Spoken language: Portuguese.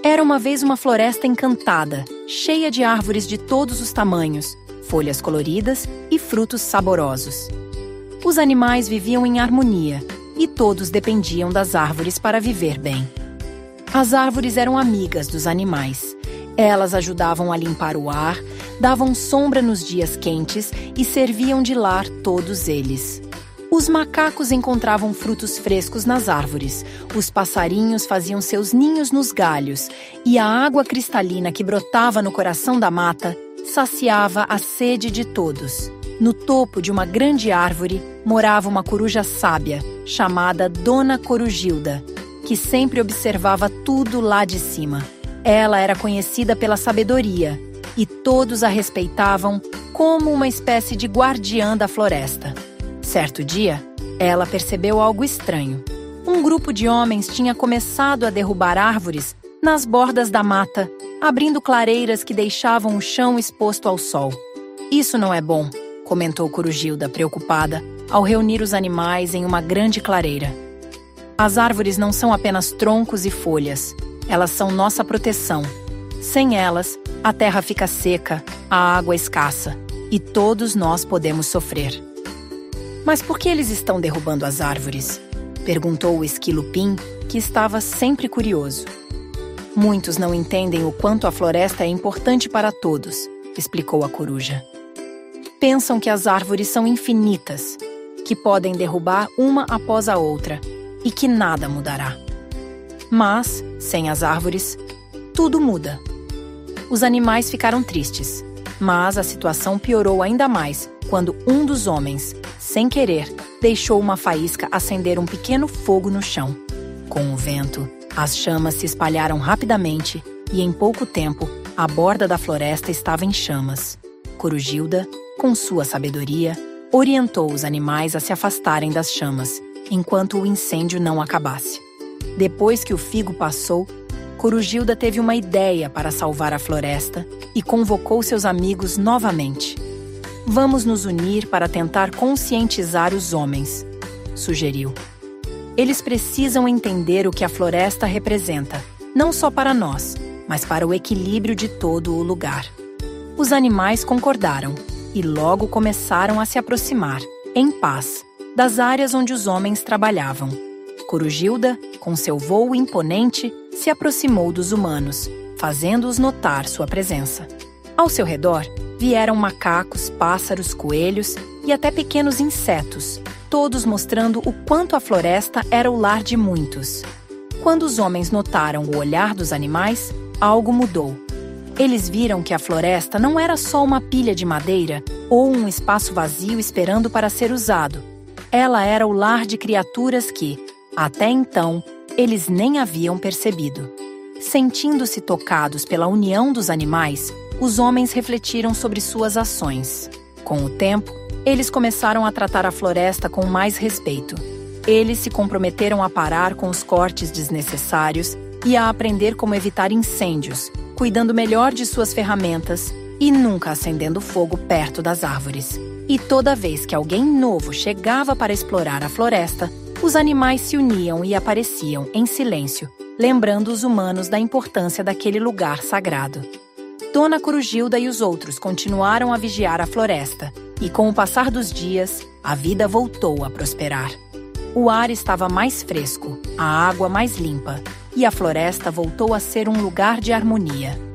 Era uma vez uma floresta encantada, cheia de árvores de todos os tamanhos, folhas coloridas e frutos saborosos. Os animais viviam em harmonia e todos dependiam das árvores para viver bem. As árvores eram amigas dos animais. Elas ajudavam a limpar o ar, davam sombra nos dias quentes e serviam de lar todos eles. Os macacos encontravam frutos frescos nas árvores, os passarinhos faziam seus ninhos nos galhos e a água cristalina que brotava no coração da mata saciava a sede de todos. No topo de uma grande árvore morava uma coruja sábia, chamada Dona Corujilda, que sempre observava tudo lá de cima. Ela era conhecida pela sabedoria e todos a respeitavam como uma espécie de guardiã da floresta. Certo dia, ela percebeu algo estranho. Um grupo de homens tinha começado a derrubar árvores nas bordas da mata, abrindo clareiras que deixavam o chão exposto ao sol. "Isso não é bom", comentou Corujilda, preocupada, ao reunir os animais em uma grande clareira. "As árvores não são apenas troncos e folhas. Elas são nossa proteção. Sem elas, a terra fica seca, a água escassa, e todos nós podemos sofrer." "Mas por que eles estão derrubando as árvores?" perguntou o esquilo Pim, que estava sempre curioso. "Muitos não entendem o quanto a floresta é importante para todos", explicou a coruja. "Pensam que as árvores são infinitas, que podem derrubar uma após a outra e que nada mudará. Mas, sem as árvores, tudo muda." Os animais ficaram tristes, mas a situação piorou ainda mais quando um dos homens, sem querer, deixou uma faísca acender um pequeno fogo no chão. Com o vento, as chamas se espalharam rapidamente e, em pouco tempo, a borda da floresta estava em chamas. Corujilda, com sua sabedoria, orientou os animais a se afastarem das chamas, enquanto o incêndio não acabasse. Depois que o figo passou, Corujilda teve uma ideia para salvar a floresta e convocou seus amigos novamente. "Vamos nos unir para tentar conscientizar os homens", sugeriu. "Eles precisam entender o que a floresta representa, não só para nós, mas para o equilíbrio de todo o lugar." Os animais concordaram e logo começaram a se aproximar, em paz, das áreas onde os homens trabalhavam. Corujilda, com seu voo imponente, se aproximou dos humanos, fazendo-os notar sua presença. Ao seu redor, vieram macacos, pássaros, coelhos e até pequenos insetos, todos mostrando o quanto a floresta era o lar de muitos. Quando os homens notaram o olhar dos animais, algo mudou. Eles viram que a floresta não era só uma pilha de madeira ou um espaço vazio esperando para ser usado. Ela era o lar de criaturas que, até então, eles nem haviam percebido. Sentindo-se tocados pela união dos animais, os homens refletiram sobre suas ações. Com o tempo, eles começaram a tratar a floresta com mais respeito. Eles se comprometeram a parar com os cortes desnecessários e a aprender como evitar incêndios, cuidando melhor de suas ferramentas e nunca acendendo fogo perto das árvores. E toda vez que alguém novo chegava para explorar a floresta, os animais se uniam e apareciam em silêncio, lembrando os humanos da importância daquele lugar sagrado. Dona Corujilda e os outros continuaram a vigiar a floresta, e com o passar dos dias, a vida voltou a prosperar. O ar estava mais fresco, a água mais limpa, e a floresta voltou a ser um lugar de harmonia.